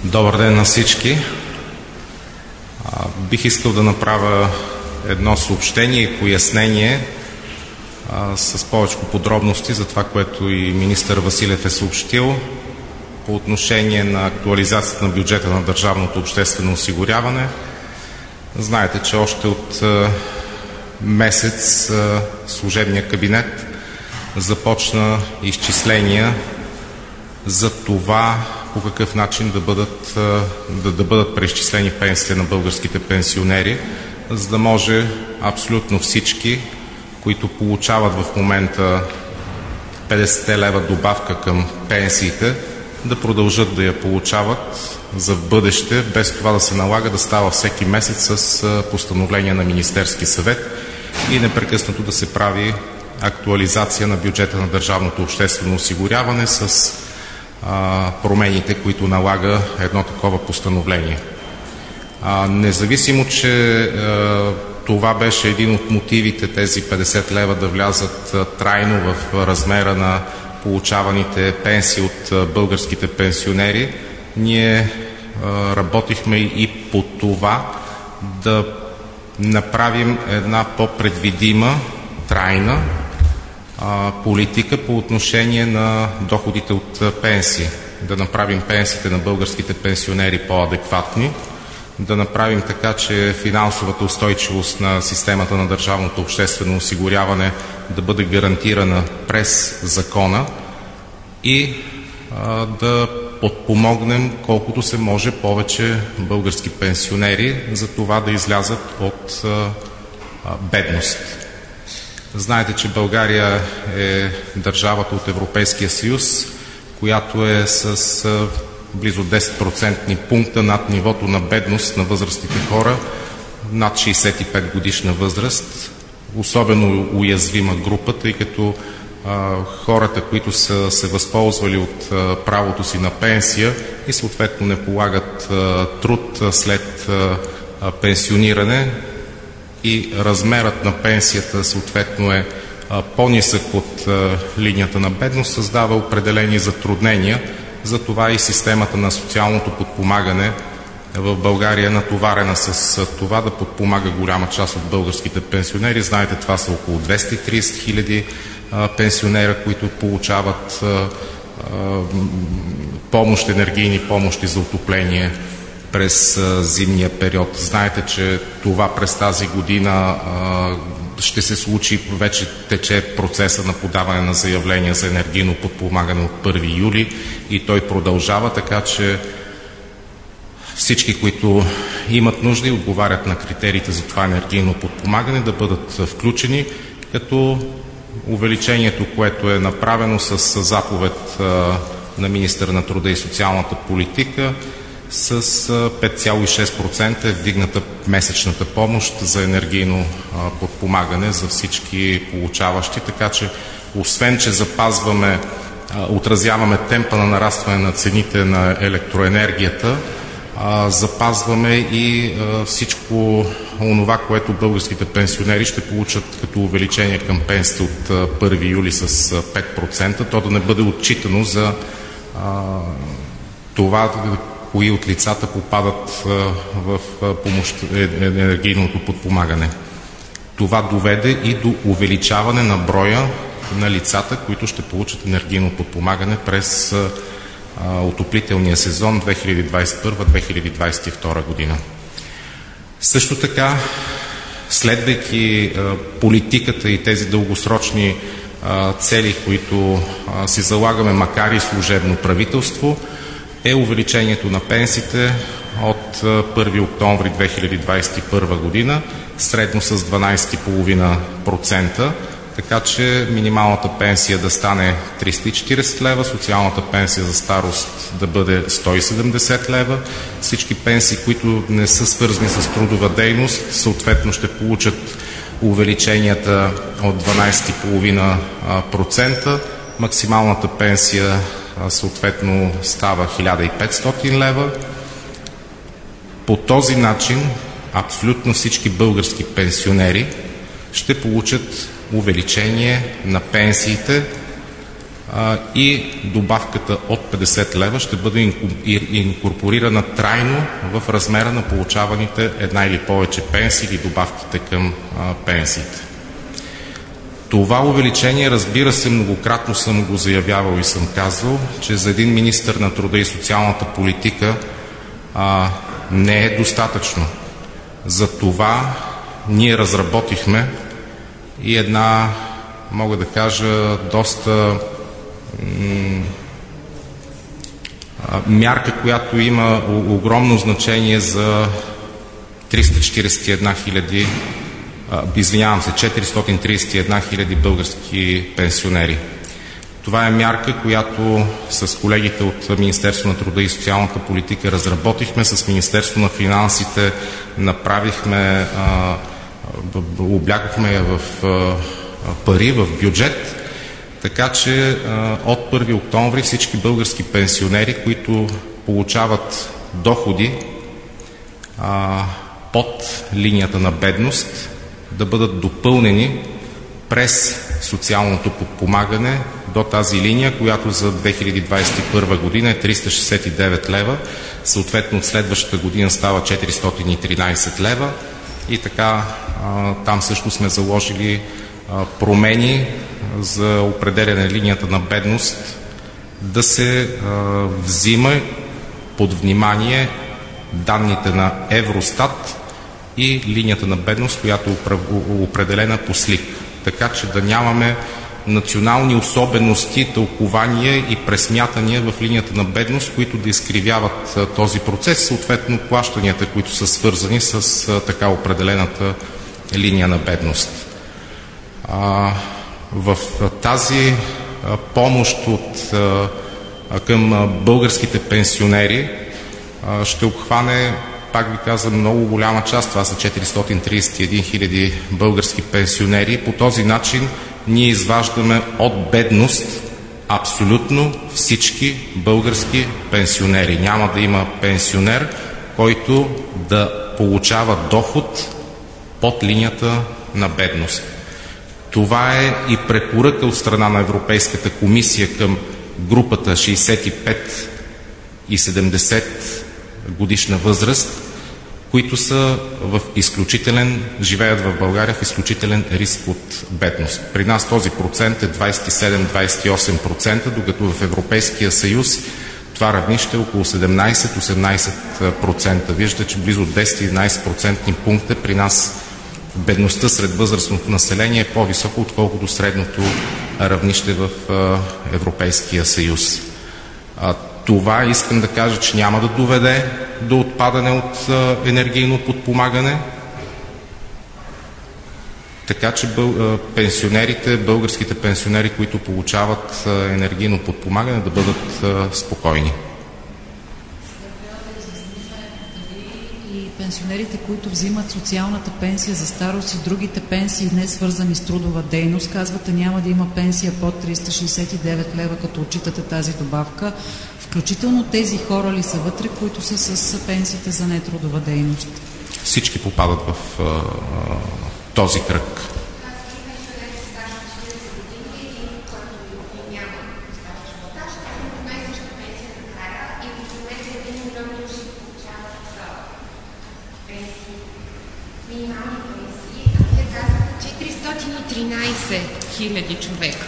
Добър ден на всички. Бих искал да направя едно съобщение и пояснение с повече подробности за това, което и министър Василев е съобщил по отношение на актуализацията на бюджета на държавното обществено осигуряване. Знаете, че още от месец служебният кабинет започна изчисления за това по какъв начин да бъдат преизчислени пенсиите на българските пенсионери, за да може абсолютно всички, които получават в момента 50 лева добавка към пенсиите, да продължат да я получават за в бъдеще, без това да се налага да става всеки месец с постановление на Министерски съвет и непрекъснато да се прави актуализация на бюджета на държавното обществено осигуряване с промените, които налага едно такова постановление. Независимо, че това беше един от мотивите тези 50 лева да влязат трайно в размера на получаваните пенсии от българските пенсионери, ние работихме и по това да направим една по-предвидима, трайна политика по отношение на доходите от пенсии. Да направим пенсиите на българските пенсионери по-адекватни, да направим така, че финансовата устойчивост на системата на държавното обществено осигуряване да бъде гарантирана през закона и да подпомогнем колкото се може повече български пенсионери за това да излязат от бедност. Знаете, че България е държавата от Европейския съюз, която е с близо 10% пункта над нивото на бедност на възрастните хора над 65 годишна възраст. Особено уязвима група, тъй като хората, които са се възползвали от правото си на пенсия и съответно не полагат труд след пенсиониране, и размерът на пенсията съответно е по-нисък от линията на бедност, създава определени затруднения. Затова и системата на социалното подпомагане в България е натоварена с това да подпомага голяма част от българските пенсионери. Знаете, това са около 230 хиляди пенсионера, които получават енергийни помощи за отопление през зимния период. Знаете, че това през тази година ще се случи, вече тече процеса на подаване на заявления за енергийно подпомагане от 1 юли и той продължава, така че всички, които имат нужда и отговарят на критериите за това енергийно подпомагане, да бъдат включени, като увеличението, което е направено с заповед на министъра на труда и социалната политика, с 5,6% е вдигната месечната помощ за енергийно подпомагане за всички получаващи, така че освен, че отразяваме темпа на нарастване на цените на електроенергията, запазваме и всичко онова, което българските пенсионери ще получат като увеличение към пенсията от 1 юли с 5%, то да не бъде отчитано за това кои от лицата попадат в енергийното подпомагане. Това доведе и до увеличаване на броя на лицата, които ще получат енергийно подпомагане през отоплителния сезон 2021-2022 година. Също така, следвайки политиката и тези дългосрочни цели, които си залагаме, макар и служебно правителство, е увеличението на пенсиите от 1 октомври 2021 година, средно с 12,5%, така че минималната пенсия да стане 340 лева, социалната пенсия за старост да бъде 170 лева. Всички пенсии, които не са свързани с трудова дейност, съответно ще получат увеличенията от 12,5%. Максималната пенсия съответно става 1500 лева. По този начин абсолютно всички български пенсионери ще получат увеличение на пенсиите и добавката от 50 лева ще бъде инкорпорирана трайно в размера на получаваните една или повече пенсии или добавките към пенсиите. Това увеличение, разбира се, многократно съм го заявявал и съм казвал, че за един министър на труда и социалната политика не е достатъчно. Затова ние разработихме и една, мога да кажа, доста мярка, която има огромно значение за 431 хиляди български пенсионери. Това е мярка, която с колегите от Министерство на труда и социалната политика разработихме, с Министерство на финансите направихме, облякохме я в пари, в бюджет, така че от 1 октомври всички български пенсионери, които получават доходи под линията на бедност, да бъдат допълнени през социалното подпомагане до тази линия, която за 2021 година е 369 лева, съответно от следващата година става 413 лева и така там също сме заложили промени за определяне линията на бедност, да се взима под внимание данните на Евростат и линията на бедност, която е определена по СЛИК. Така че да нямаме национални особености, тълкования и пресмятания в линията на бедност, които да изкривяват този процес, съответно плащанията, които са свързани с така определената линия на бедност. В тази помощ към българските пенсионери ще обхване, пак ви казвам, много голяма част. Това са 431 хиляди български пенсионери. По този начин ние изваждаме от бедност абсолютно всички български пенсионери. Няма да има пенсионер, който да получава доход под линията на бедност. Това е и препоръка от страна на Европейската комисия към групата 65 и 70 годишна възраст, които са живеят в България в изключителен риск от бедност. При нас този процент е 27-28%, докато в Европейския съюз това равнище е около 17-18%. Виждате, че близо 10-11% пункта при нас бедността сред възрастното население е по-висока, отколкото средното равнище в Европейския съюз. Това искам да кажа, че няма да доведе до отпадане от енергийно подпомагане, така че българските пенсионери, които получават енергийно подпомагане, да бъдат спокойни. Пенсионерите, които взимат социалната пенсия за старост и другите пенсии, не свързани с трудова дейност, казвате, няма да има пенсия под 369 лева, като отчитате тази добавка. Включително тези хора ли са вътре, които са с пенсиите за нетрудова дейност? Всички попадат в този кръг. Хиляди човека.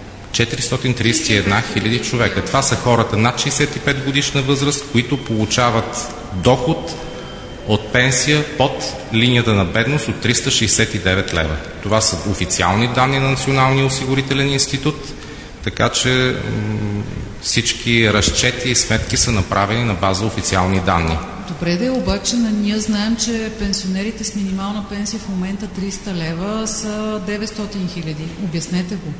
431 хиляди човека. Това са хората над 65 годишна възраст, които получават доход от пенсия под линията на бедност от 369 лева. Това са официални данни на Националния осигурителен институт, така че всички разчети и сметки са направени на база официални данни. Добре де, обаче ние знаем, че пенсионерите с минимална пенсия в момента 300 лева са 900 хиляди. Обяснете го.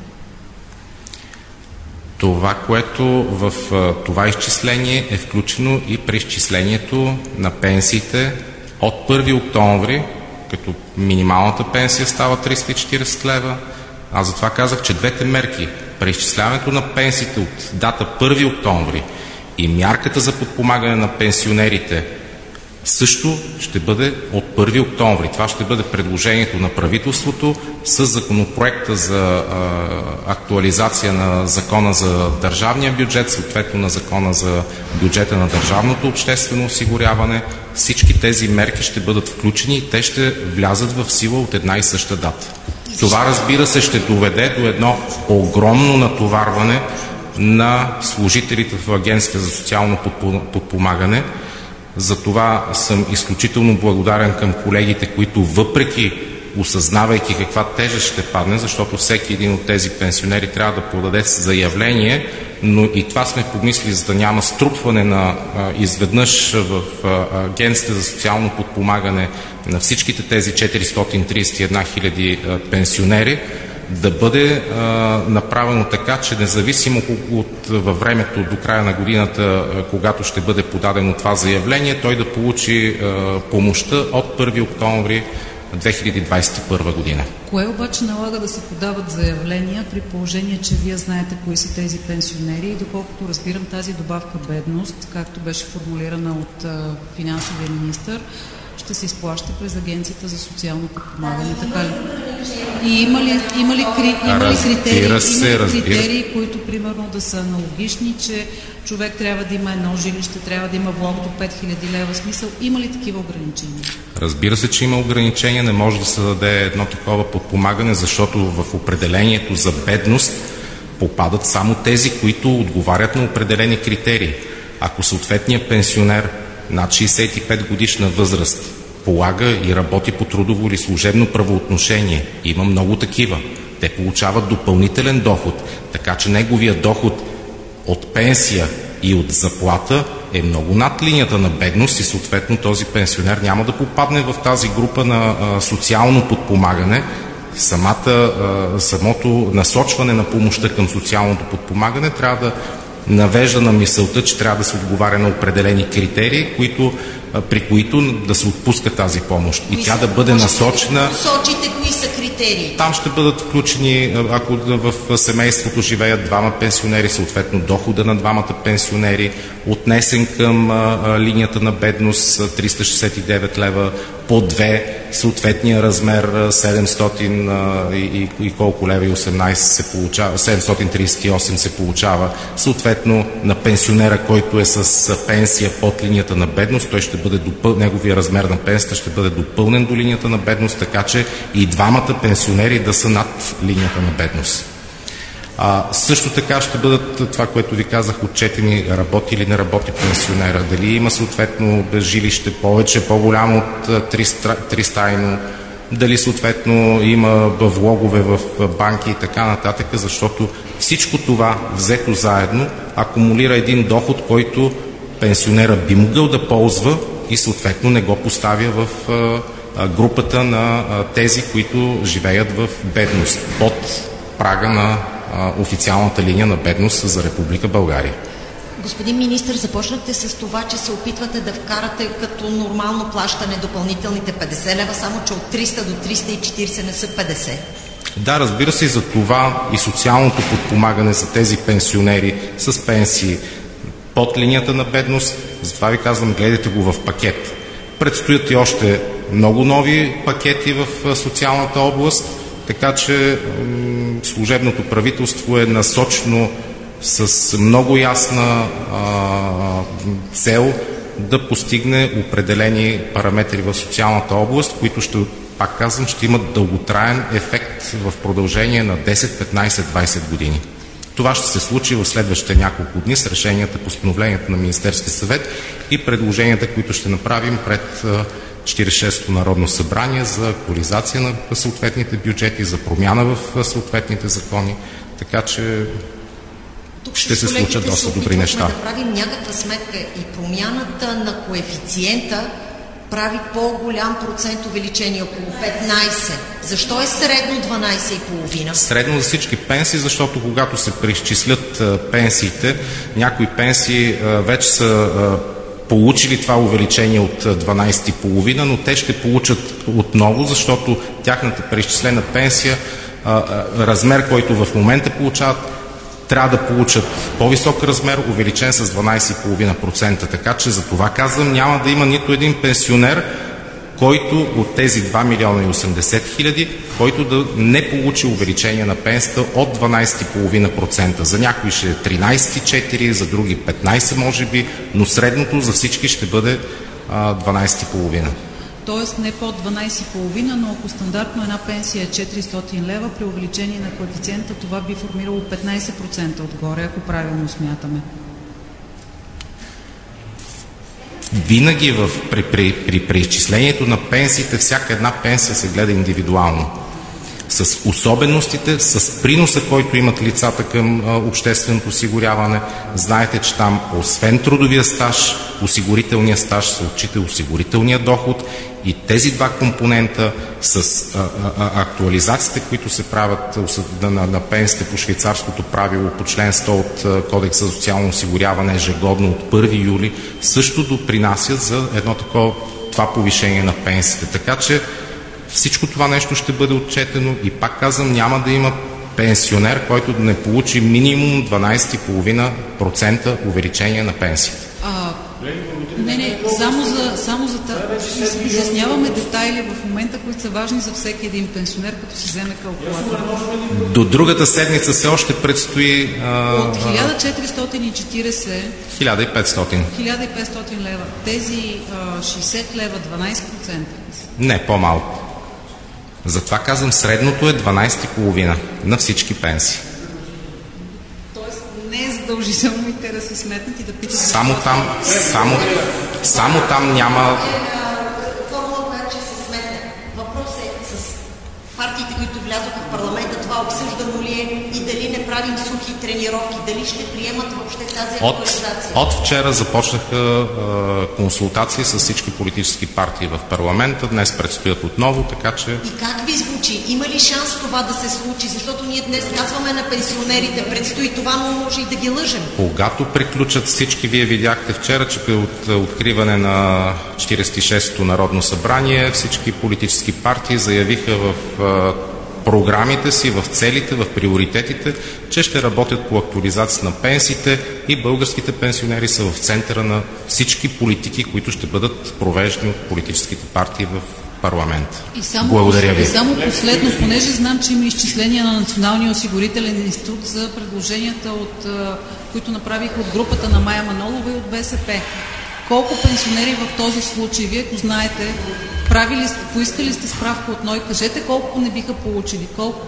Това, което в това изчисление е включено и преизчислението на пенсиите от 1 октомври, като минималната пенсия става 340 лева. Аз затова казах, че двете мерки, преизчисляването на пенсиите от дата 1 октомври и мярката за подпомагане на пенсионерите също ще бъде от 1 октомври. Това ще бъде предложението на правителството с законопроекта за актуализация на Закона за държавния бюджет, съответно на Закона за бюджета на държавното обществено осигуряване. Всички тези мерки ще бъдат включени и те ще влязат в сила от една и съща дата. Това, разбира се, ще доведе до едно огромно натоварване на служителите в Агенцията за социално подпомагане. Затова съм изключително благодарен към колегите, които въпреки осъзнавайки каква тежест ще падне, защото всеки един от тези пенсионери трябва да подаде заявление, но и това сме помислили, за да няма струпване на изведнъж в Агенцията за социално подпомагане на всичките тези 431 хиляди пенсионери, да бъде направено така, че независимо във времето до края на годината, когато ще бъде подадено това заявление, той да получи помощта от 1 октомври 2021 година. Кое обаче налага да се подават заявления, при положение, че вие знаете кои са тези пенсионери и доколкото разбирам, тази добавка бедност, както беше формулирана от финансовия министър, ще се изплаща през Агенцията за социално подпомагане, така ли? И има ли критерии, които примерно да са аналогични, че човек трябва да има едно жилище, трябва да има влог до 5000 лева, смисъл? Има ли такива ограничения? Разбира се, че има ограничения. Не може да се даде едно такова подпомагане, защото в определението за бедност попадат само тези, които отговарят на определени критерии. Ако съответният пенсионер над 65 годишна възраст полага и работи по трудово или служебно правоотношение, има много такива, те получават допълнителен доход, така че неговия доход от пенсия и от заплата е много над линията на бедност и съответно този пенсионер няма да попадне в тази група на социално подпомагане. Самото насочване на помощта към социалното подпомагане трябва да навежда на мисълта, че трябва да се отговаря на определени критерии, при които да се отпуска тази помощ. И тя да бъде насочена. Сочите кои са критерии? Там ще бъдат включени, ако в семейството живеят двама пенсионери, съответно дохода на двамата пенсионери, отнесен към линията на бедност 369 лева, по две, съответния размер 700 и колко лева и 18 се получава, 738 се получава, съответно на пенсионера, който е с пенсия под линията на бедност, той ще бъде неговия размер на пенсията ще бъде допълнен до линията на бедност, така че и двамата пенсионери да са над линията на бедност. Също така ще бъдат, това, което ви казах, отчетени работи или не работи пенсионера, дали има съответно жилище повече, по-голямо от 300, дали съответно има влогове в банки и така нататък, защото всичко това взето заедно акумулира един доход, който пенсионера би могъл да ползва и съответно не го поставя в групата на тези, които живеят в бедност, под прага на официалната линия на бедност за Република България. Господин министър, започнахте с това, че се опитвате да вкарате като нормално плащане допълнителните 50 лева, само че от 300 до 340 не са 50. Да, разбира се, и за това и социалното подпомагане за тези пенсионери с пенсии под линията на бедност, затова ви казвам, гледайте го в пакет. Предстоят и още много нови пакети в социалната област, така че служебното правителство е насочено с много ясна цел да постигне определени параметри в социалната област, които пак казвам, ще имат дълготраен ефект в продължение на 10, 15, 20 години. Това ще се случи в следващите няколко дни с решенията, постановленията на Министерския съвет и предложенията, които ще направим пред 46-то Народно събрание за актуализация на съответните бюджети, за промяна в съответните закони, така че тук ще се случат доста добри неща. Да правим някаква сметка и промяната на коефициента прави по-голям процент увеличение, около 15. Защо е средно 12,5? Средно за всички пенсии, защото когато се преизчислят пенсиите, някои пенсии вече са получили това увеличение от 12,5, но те ще получат отново, защото тяхната преизчислена пенсия, размер, който в момента получават, трябва да получат по-висок размер, увеличен с 12,5%. Така че за това казвам, няма да има нито един пенсионер, който от тези 2 милиона и 80 хиляди, който да не получи увеличение на пенсията от 12,5%. За някои ще е 13,4%, за други 15% може би, но средното за всички ще бъде 12,5%. Тоест не под 12,5, но ако стандартно една пенсия е 400 лева, при увеличение на коефициента това би формирало 15% отгоре, ако правилно смятаме. Винаги при преизчислението на пенсиите, всяка една пенсия се гледа индивидуално. С особеностите, с приноса, който имат лицата към общественото осигуряване. Знаете, че там освен трудовия стаж, осигурителния стаж се отчита осигурителния доход и тези два компонента с актуализациите, които се правят на пенсиите по швейцарското правило, по член 100 от Кодекса за социално осигуряване ежегодно от 1 юли, също допринасят за това повишение на пенсиите. Така че всичко това нещо ще бъде отчетено и пак казвам, няма да има пенсионер, който да не получи минимум 12,5% увеличение на пенсията. Не, само за изясняваме детайли в момента, които са важни за всеки един пенсионер, като си вземе калкулатор. До другата седмица все още предстои... От 1440... 1500 лева. Тези 60 лева, 12%? Не, по-малко. Затова казвам, средното е 12,5% на всички пенсии. Тоест не е задължително и те да се сметнат и да питат... Само там няма... Формула, която ще се сметне. Въпрос е с партиите, които влязоха в парламента, това обсъждано ли е и дали не правим сухи тренировки, дали ще приемат въобще тази актуализация? От вчера започнаха консултации с всички политически партии в парламента. Днес предстоят отново, така че... И как ви звучи? Има ли шанс това да се случи? Защото ние днес казваме на пенсионерите, предстои това, но може и да ги лъжем. Когато приключат всички, вие видяхте вчера, че при откриване на 46-то Народно събрание всички политически партии заявиха в програмите си, в целите, в приоритетите, че ще работят по актуализация на пенсиите и българските пенсионери са в центъра на всички политики, които ще бъдат провеждани от политическите партии в парламента. Благодаря ви. И само последно, понеже знам, че има изчисления на Националния осигурителен институт за предложенията, които направих от групата на Мая Манолова и от БСП. Колко пенсионери в този случай, вие ако знаете, поискали сте справка от НОИ, кажете колко не биха получили? Колко?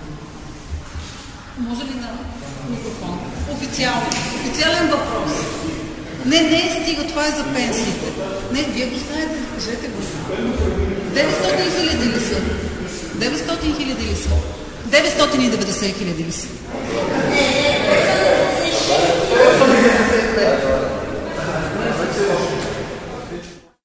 Може ли на микрофон? Официален въпрос. Не е стига, това е за пенсиите. Не, вие го знаете, кажете го. 900 хиляди ли са? 900 хиляди ли са? 990 хиляди ли са?